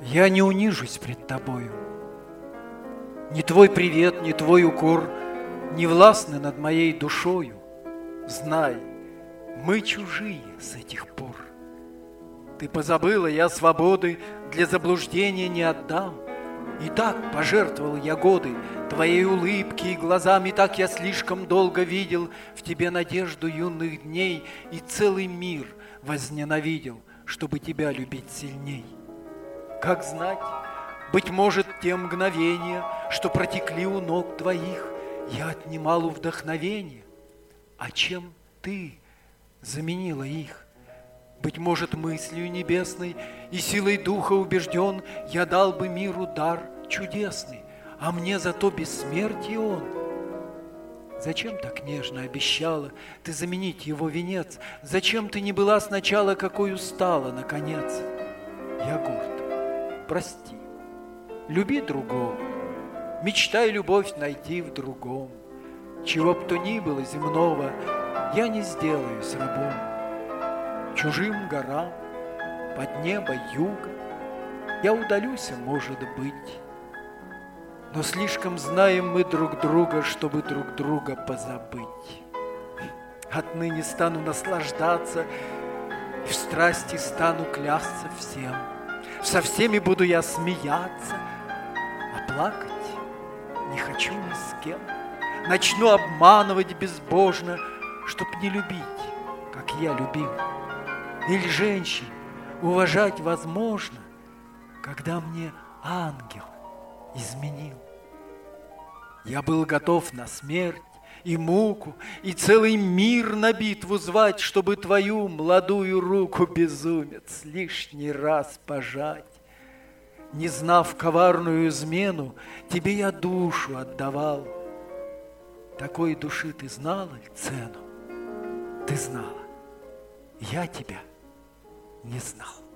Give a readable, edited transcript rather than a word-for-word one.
Я не унижусь пред тобою. Ни твой привет, ни твой укор не властны над моей душою. Знай, мы чужие с этих пор. Ты позабыла, я свободы для заблуждения не отдам. И так пожертвовал я годы твоей улыбки и глазам, и так я слишком долго видел в тебе надежду юных дней и целый мир возненавидел, чтобы тебя любить сильней. Как знать, быть может, те мгновения, что протекли у ног твоих, я отнимал у вдохновения, а чем ты заменила их? Быть может, мыслью небесной и силой духа убежден, я дал бы миру дар чудесный, а мне зато бессмертие он. Зачем так нежно обещала ты заменить его венец? Зачем ты не была сначала, какой стала, наконец? Я горд, прости, люби другого, мечтай любовь найти в другом. Чего б то ни было земного, я не сделаюсь рабом. Чужим горам, под небо юга я удалюсь, может быть. Но слишком знаем мы друг друга, чтобы друг друга позабыть. Отныне стану наслаждаться и в страсти стану клясться всем. Со всеми буду я смеяться, а плакать не хочу ни с кем. Начну обманывать безбожно, чтоб не любить, как я любил. Или женщин уважать возможно, когда мне ангел изменил. Я был готов на смерть и муку, и целый мир на битву звать, чтобы твою молодую руку, безумец, лишний раз пожать. Не знав коварную измену, тебе я душу отдавал. Такой души ты знала ли цену? Ты знала, я тебя не знал.